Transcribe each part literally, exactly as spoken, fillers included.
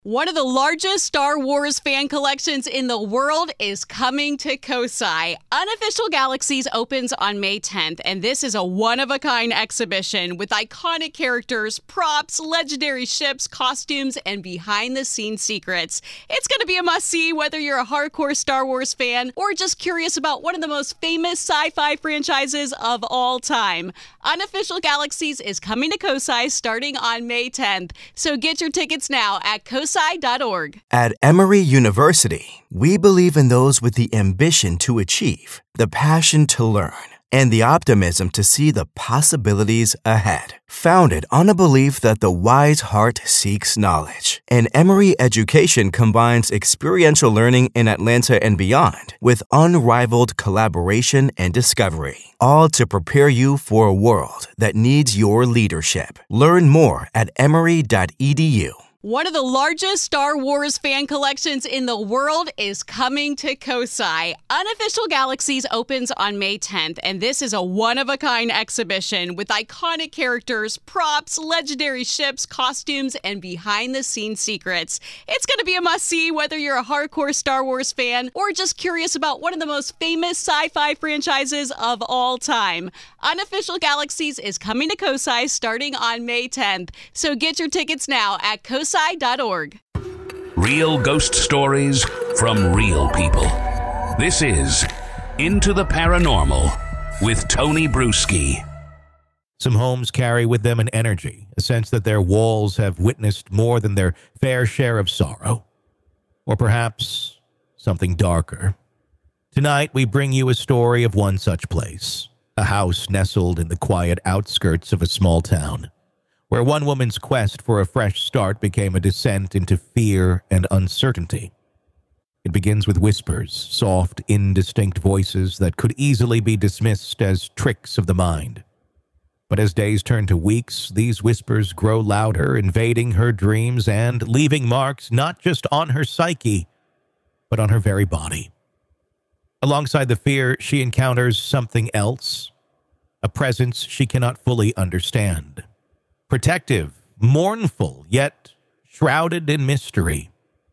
One of the largest Star Wars fan collections in the world is coming to Kosai. Unofficial Galaxies opens on May tenth, and this is a one-of-a-kind exhibition with iconic characters, props, legendary ships, costumes, and behind-the-scenes secrets. It's going to be a must-see whether you're a hardcore Star Wars fan or just curious about one of the most famous sci-fi franchises of all time. Unofficial Galaxies is coming to Kosai starting on May tenth, so get your tickets now at kosai dot org. At Emory University, we believe in those with the ambition to achieve, the passion to learn, and the optimism to see the possibilities ahead. Founded on a belief that the wise heart seeks knowledge, and Emory education combines experiential learning in Atlanta and beyond with unrivaled collaboration and discovery, all to prepare you for a world that needs your leadership. Learn more at emory dot e d u. One of the largest Star Wars fan collections in the world is coming to Kosai. Unofficial Galaxies opens on May tenth, and this is a one-of-a-kind exhibition with iconic characters, props, legendary ships, costumes, and behind-the-scenes secrets. It's going to be a must-see whether you're a hardcore Star Wars fan or just curious about one of the most famous sci-fi franchises of all time. Unofficial Galaxies is coming to Kosai starting on May tenth, so get your tickets now at kosai dot org. Real ghost stories from real people. This is Into the Paranormal with Tony Bruschi. Some homes carry with them an energy, a sense that their walls have witnessed more than their fair share of sorrow. Or perhaps something darker. Tonight, we bring you a story of one such place, a house nestled in the quiet outskirts of a small town, where one woman's quest for a fresh start became a descent into fear and uncertainty. It begins with whispers, soft, indistinct voices that could easily be dismissed as tricks of the mind. But as days turn to weeks, these whispers grow louder, invading her dreams and leaving marks not just on her psyche, but on her very body. Alongside the fear, she encounters something else, a presence she cannot fully understand. Protective, mournful, yet shrouded in mystery.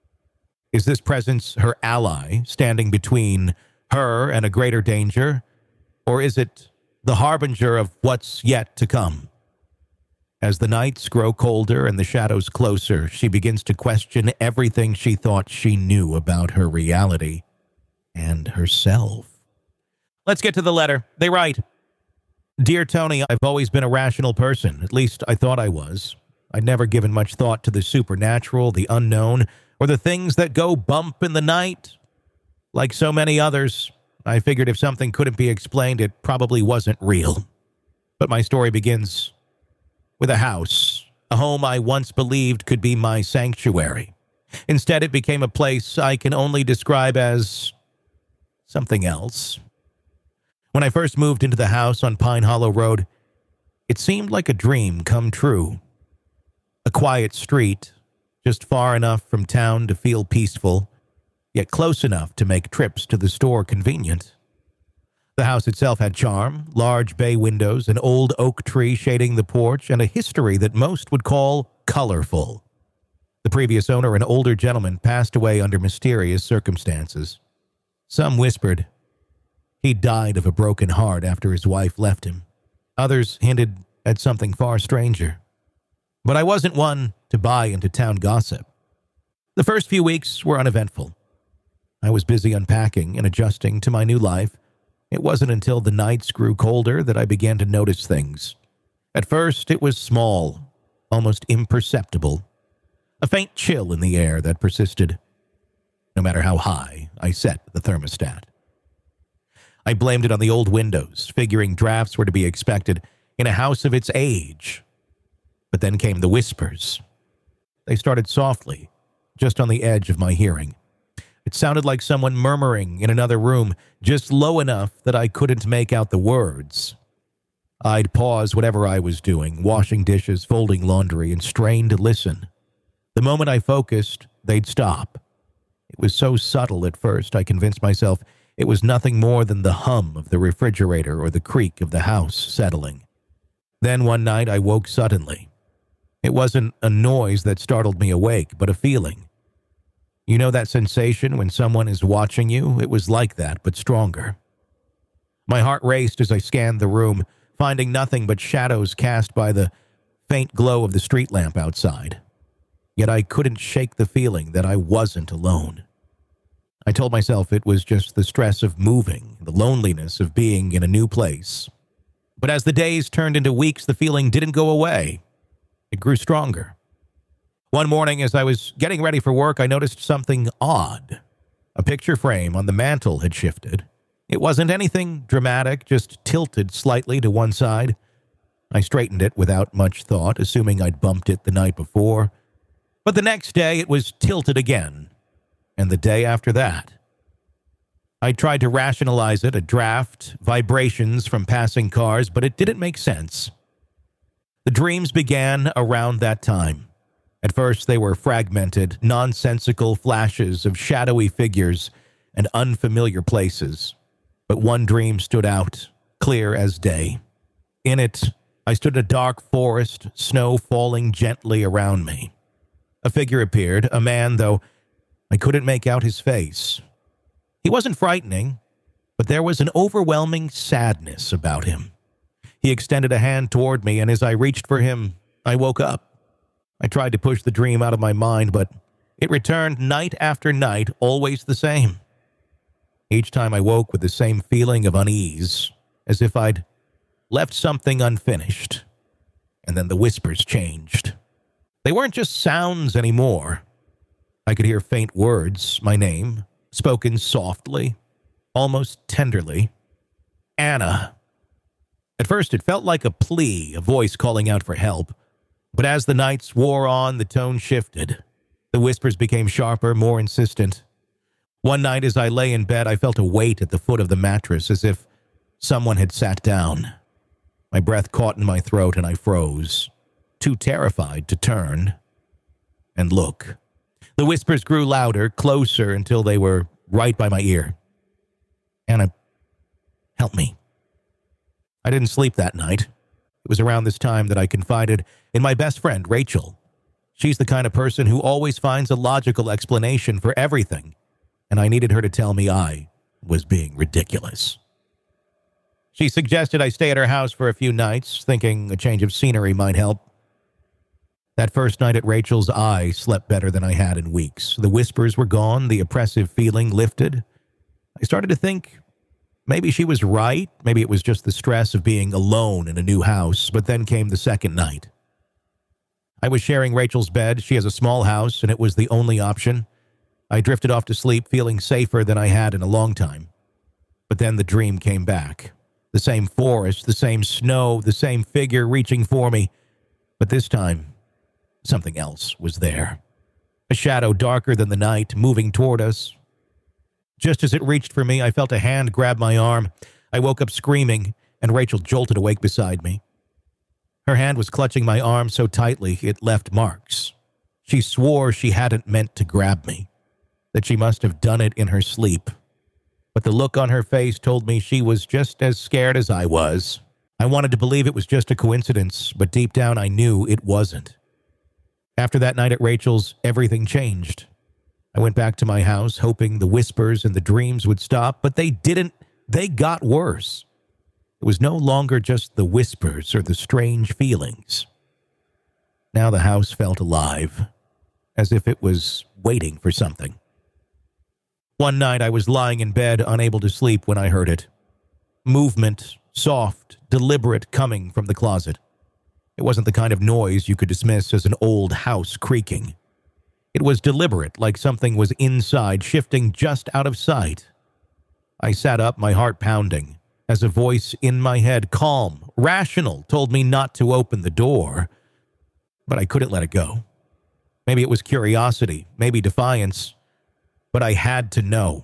Is this presence her ally, standing between her and a greater danger? Or is it the harbinger of what's yet to come? As the nights grow colder and the shadows closer, she begins to question everything she thought she knew about her reality and herself. Let's get to the letter. They write, "Dear Tony, I've always been a rational person. At least I thought I was. I'd never given much thought to the supernatural, the unknown, or the things that go bump in the night. Like so many others, I figured if something couldn't be explained, it probably wasn't real. But my story begins with a house, a home I once believed could be my sanctuary. Instead, it became a place I can only describe as something else. When I first moved into the house on Pine Hollow Road, it seemed like a dream come true. A quiet street, just far enough from town to feel peaceful, yet close enough to make trips to the store convenient. The house itself had charm, large bay windows, an old oak tree shading the porch, and a history that most would call colorful. The previous owner, an older gentleman, passed away under mysterious circumstances. Some whispered he died of a broken heart after his wife left him. Others hinted at something far stranger. But I wasn't one to buy into town gossip. The first few weeks were uneventful. I was busy unpacking and adjusting to my new life. It wasn't until the nights grew colder that I began to notice things. At first, it was small, almost imperceptible. A faint chill in the air that persisted, no matter how high I set the thermostat. I blamed it on the old windows, figuring drafts were to be expected in a house of its age. But then came the whispers. They started softly, just on the edge of my hearing. It sounded like someone murmuring in another room, just low enough that I couldn't make out the words. I'd pause whatever I was doing, washing dishes, folding laundry, and strain to listen. The moment I focused, they'd stop. It was so subtle at first, I convinced myself it was nothing more than the hum of the refrigerator or the creak of the house settling. Then one night I woke suddenly. It wasn't a noise that startled me awake, but a feeling. You know that sensation when someone is watching you? It was like that, but stronger. My heart raced as I scanned the room, finding nothing but shadows cast by the faint glow of the street lamp outside. Yet I couldn't shake the feeling that I wasn't alone. I told myself it was just the stress of moving, the loneliness of being in a new place. But as the days turned into weeks, the feeling didn't go away. It grew stronger. One morning, as I was getting ready for work, I noticed something odd. A picture frame on the mantel had shifted. It wasn't anything dramatic, just tilted slightly to one side. I straightened it without much thought, assuming I'd bumped it the night before. But the next day, it was tilted again. And the day after that. I tried to rationalize it, a draft, vibrations from passing cars, but it didn't make sense. The dreams began around that time. At first, they were fragmented, nonsensical flashes of shadowy figures and unfamiliar places. But one dream stood out, clear as day. In it, I stood in a dark forest, snow falling gently around me. A figure appeared, a man, though I couldn't make out his face. He wasn't frightening, but there was an overwhelming sadness about him. He extended a hand toward me, and as I reached for him, I woke up. I tried to push the dream out of my mind, but it returned night after night, always the same. Each time I woke with the same feeling of unease, as if I'd left something unfinished. And then the whispers changed. They weren't just sounds anymore. I could hear faint words, my name, spoken softly, almost tenderly. Anna. At first it felt like a plea, a voice calling out for help. But as the nights wore on, the tone shifted. The whispers became sharper, more insistent. One night as I lay in bed, I felt a weight at the foot of the mattress, as if someone had sat down. My breath caught in my throat and I froze, too terrified to turn and look. The whispers grew louder, closer, until they were right by my ear. Anna, help me. I didn't sleep that night. It was around this time that I confided in my best friend, Rachel. She's the kind of person who always finds a logical explanation for everything, and I needed her to tell me I was being ridiculous. She suggested I stay at her house for a few nights, thinking a change of scenery might help. That first night at Rachel's, I slept better than I had in weeks. The whispers were gone, the oppressive feeling lifted. I started to think maybe she was right, maybe it was just the stress of being alone in a new house, but then came the second night. I was sharing Rachel's bed. She has a small house, and it was the only option. I drifted off to sleep, feeling safer than I had in a long time. But then the dream came back. The same forest, the same snow, the same figure reaching for me. But this time, something else was there. A shadow darker than the night, moving toward us. Just as it reached for me, I felt a hand grab my arm. I woke up screaming, and Rachel jolted awake beside me. Her hand was clutching my arm so tightly it left marks. She swore she hadn't meant to grab me, that she must have done it in her sleep. But the look on her face told me she was just as scared as I was. I wanted to believe it was just a coincidence, but deep down I knew it wasn't. After that night at Rachel's, everything changed. I went back to my house, hoping the whispers and the dreams would stop, but they didn't. They got worse. It was no longer just the whispers or the strange feelings. Now the house felt alive, as if it was waiting for something. One night I was lying in bed, unable to sleep, when I heard it. Movement, soft, deliberate, coming from the closet. It wasn't the kind of noise you could dismiss as an old house creaking. It was deliberate, like something was inside, shifting just out of sight. I sat up, my heart pounding, as a voice in my head, calm, rational, told me not to open the door. But I couldn't let it go. Maybe it was curiosity, maybe defiance, but I had to know.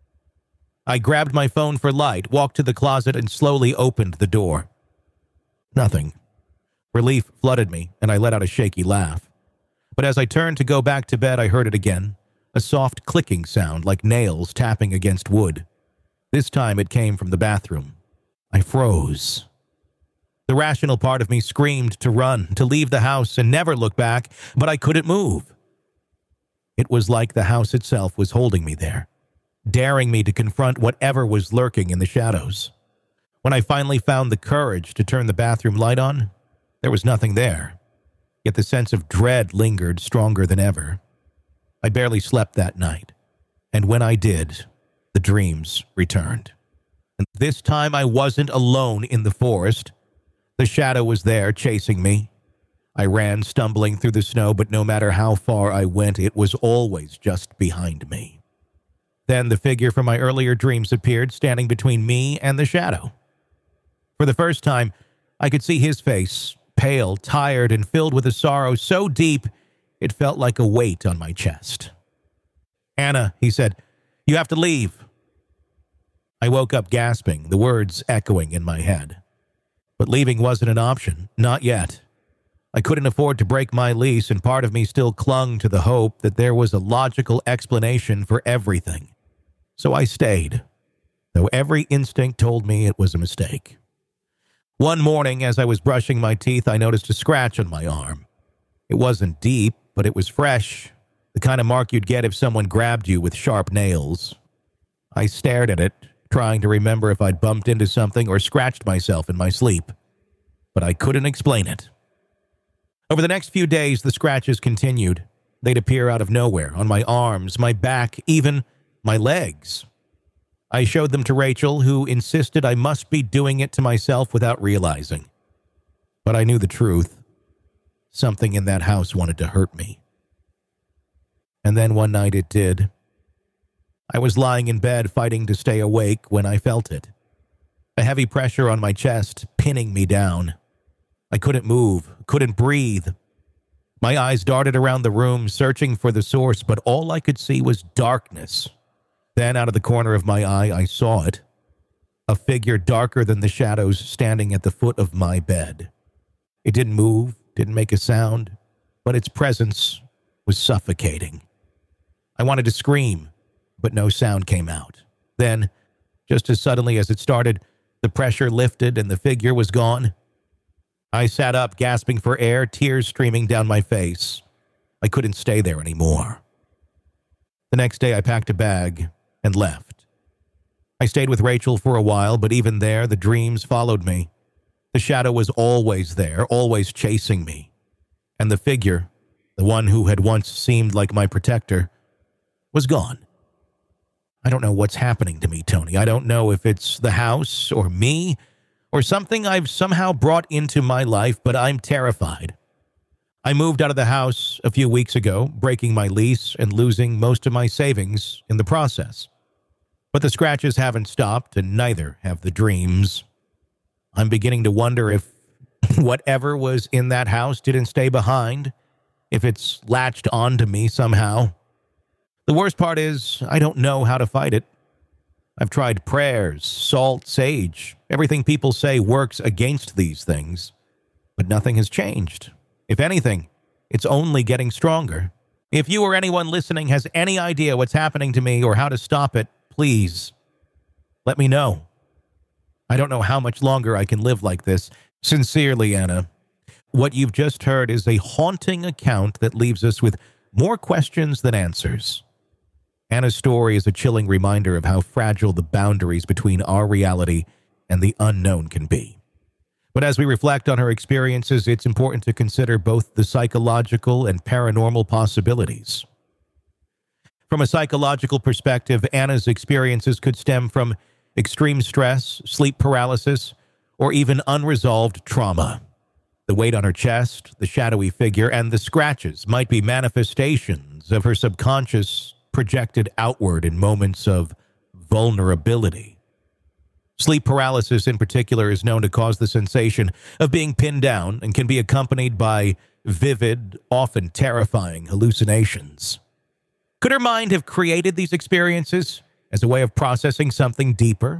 I grabbed my phone for light, walked to the closet, and slowly opened the door. Nothing. Relief flooded me, and I let out a shaky laugh. But as I turned to go back to bed, I heard it again, a soft clicking sound like nails tapping against wood. This time it came from the bathroom. I froze. The rational part of me screamed to run, to leave the house and never look back, but I couldn't move. It was like the house itself was holding me there, daring me to confront whatever was lurking in the shadows. When I finally found the courage to turn the bathroom light on, there was nothing there, yet the sense of dread lingered stronger than ever. I barely slept that night, and when I did, the dreams returned. And this time I wasn't alone in the forest. The shadow was there, chasing me. I ran, stumbling through the snow, but no matter how far I went, it was always just behind me. Then the figure from my earlier dreams appeared, standing between me and the shadow. For the first time, I could see his face, pale, tired, and filled with a sorrow so deep it felt like a weight on my chest. "Anna," he said, "you have to leave." I woke up gasping, the words echoing in my head. But leaving wasn't an option, not yet. I couldn't afford to break my lease, and part of me still clung to the hope that there was a logical explanation for everything. So I stayed, though every instinct told me it was a mistake. One morning, as I was brushing my teeth, I noticed a scratch on my arm. It wasn't deep, but it was fresh, the kind of mark you'd get if someone grabbed you with sharp nails. I stared at it, trying to remember if I'd bumped into something or scratched myself in my sleep, but I couldn't explain it. Over the next few days, the scratches continued. They'd appear out of nowhere, on my arms, my back, even my legs. I showed them to Rachel, who insisted I must be doing it to myself without realizing. But I knew the truth. Something in that house wanted to hurt me. And then one night it did. I was lying in bed fighting to stay awake when I felt it. A heavy pressure on my chest, pinning me down. I couldn't move, couldn't breathe. My eyes darted around the room, searching for the source, but all I could see was darkness. Then, out of the corner of my eye, I saw it. A figure darker than the shadows standing at the foot of my bed. It didn't move, didn't make a sound, but its presence was suffocating. I wanted to scream, but no sound came out. Then, just as suddenly as it started, the pressure lifted and the figure was gone. I sat up, gasping for air, tears streaming down my face. I couldn't stay there anymore. The next day, I packed a bag and left. I stayed with Rachel for a while, but even there, the dreams followed me. The shadow was always there, always chasing me. And the figure, the one who had once seemed like my protector, was gone. I don't know what's happening to me, Tony. I don't know if it's the house or me or something I've somehow brought into my life, but I'm terrified. I moved out of the house a few weeks ago, breaking my lease and losing most of my savings in the process. But the scratches haven't stopped, and neither have the dreams. I'm beginning to wonder if whatever was in that house didn't stay behind, if it's latched onto me somehow. The worst part is, I don't know how to fight it. I've tried prayers, salt, sage, everything people say works against these things, but nothing has changed. If anything, it's only getting stronger. If you or anyone listening has any idea what's happening to me or how to stop it, please let me know. I don't know how much longer I can live like this. Sincerely, Anna. What you've just heard is a haunting account that leaves us with more questions than answers. Anna's story is a chilling reminder of how fragile the boundaries between our reality and the unknown can be. But as we reflect on her experiences, it's important to consider both the psychological and paranormal possibilities. From a psychological perspective, Anna's experiences could stem from extreme stress, sleep paralysis, or even unresolved trauma. The weight on her chest, the shadowy figure, and the scratches might be manifestations of her subconscious projected outward in moments of vulnerability. Sleep paralysis in particular is known to cause the sensation of being pinned down and can be accompanied by vivid, often terrifying hallucinations. Could her mind have created these experiences as a way of processing something deeper?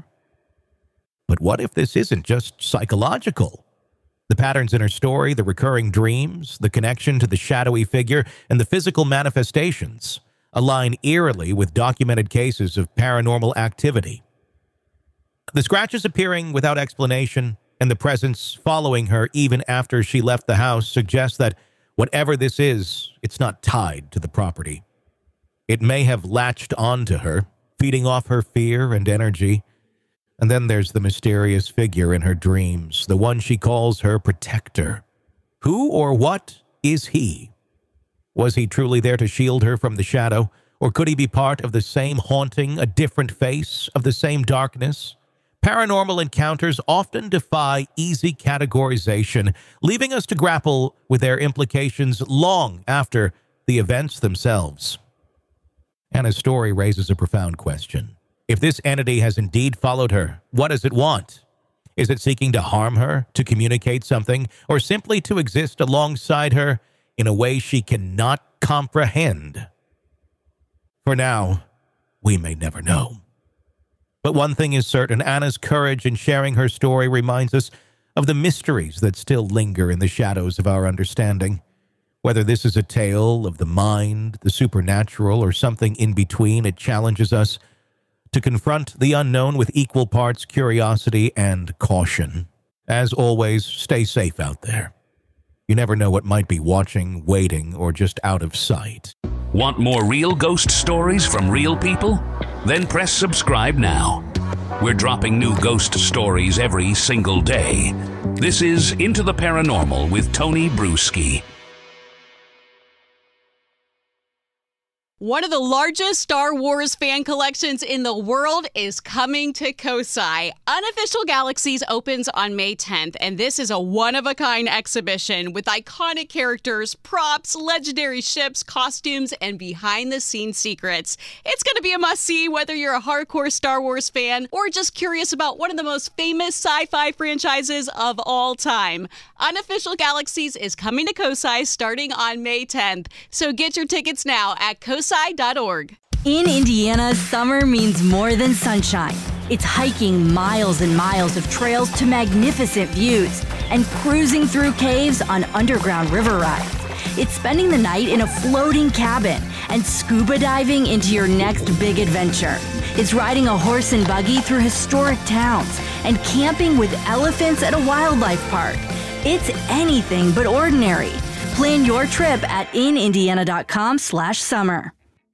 But what if this isn't just psychological? The patterns in her story, the recurring dreams, the connection to the shadowy figure, and the physical manifestations align eerily with documented cases of paranormal activity. The scratches appearing without explanation, and the presence following her even after she left the house suggests that whatever this is, it's not tied to the property. It may have latched onto her, feeding off her fear and energy. And then there's the mysterious figure in her dreams, the one she calls her protector. Who or what is he? Was he truly there to shield her from the shadow, or could he be part of the same haunting, a different face of the same darkness? Paranormal encounters often defy easy categorization, leaving us to grapple with their implications long after the events themselves. Anna's story raises a profound question. If this entity has indeed followed her, what does it want? Is it seeking to harm her, to communicate something, or simply to exist alongside her in a way she cannot comprehend? For now, we may never know. But one thing is certain, Anna's courage in sharing her story reminds us of the mysteries that still linger in the shadows of our understanding. Whether this is a tale of the mind, the supernatural, or something in between, it challenges us to confront the unknown with equal parts curiosity and caution. As always, stay safe out there. You never know what might be watching, waiting, or just out of sight. Want more real ghost stories from real people? Then press subscribe now. We're dropping new ghost stories every single day. This is Into the Paranormal with Tony Bruschi. One of the largest Star Wars fan collections in the world is coming to Kosai. Unofficial Galaxies opens on May tenth, and this is a one-of-a-kind exhibition with iconic characters, props, legendary ships, costumes, and behind-the-scenes secrets. It's going to be a must-see whether you're a hardcore Star Wars fan or just curious about one of the most famous sci-fi franchises of all time. Unofficial Galaxies is coming to Kosai starting on May tenth, so get your tickets now at kosai dot org. In Indiana, summer means more than sunshine. It's hiking miles and miles of trails to magnificent views and cruising through caves on underground river rides. It's spending the night in a floating cabin and scuba diving into your next big adventure. It's riding a horse and buggy through historic towns and camping with elephants at a wildlife park. It's anything but ordinary. Plan your trip at in indiana dot com slash summer.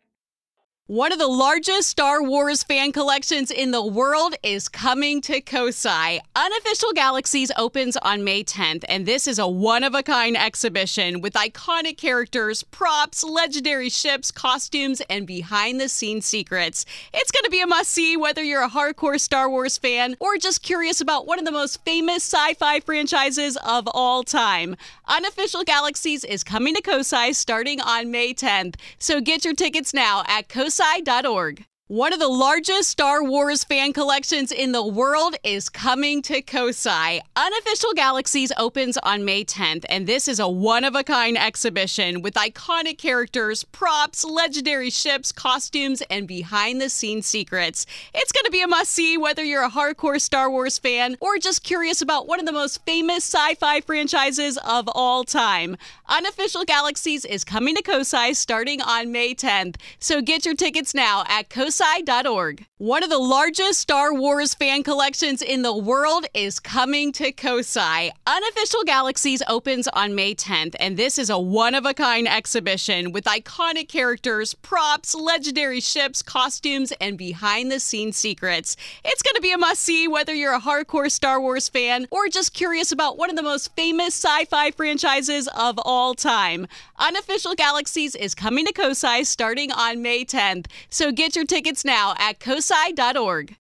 One of the largest Star Wars fan collections in the world is coming to Kosai. Unofficial Galaxies opens on May tenth, and this is a one-of-a-kind exhibition with iconic characters, props, legendary ships, costumes, and behind-the-scenes secrets. It's going to be a must-see whether you're a hardcore Star Wars fan or just curious about one of the most famous sci-fi franchises of all time. Unofficial Galaxies is coming to Kosai starting on May tenth, so get your tickets now at kosai dot org. One of the largest Star Wars fan collections in the world is coming to Kosai. Unofficial Galaxies opens on May tenth, and this is a one-of-a-kind exhibition with iconic characters, props, legendary ships, costumes, and behind-the-scenes secrets. It's going to be a must-see whether you're a hardcore Star Wars fan or just curious about one of the most famous sci-fi franchises of all time. Unofficial Galaxies is coming to Kosai starting on May tenth, so get your tickets now at kosai dot org. One of the largest Star Wars fan collections in the world is coming to Kosai. Unofficial Galaxies opens on May tenth, and this is a one-of-a-kind exhibition with iconic characters, props, legendary ships, costumes, and behind-the-scenes secrets. It's going to be a must-see whether you're a hardcore Star Wars fan or just curious about one of the most famous sci-fi franchises of all time. Unofficial Galaxies is coming to Kosai starting on May tenth, so get your tickets now at kosai dot org.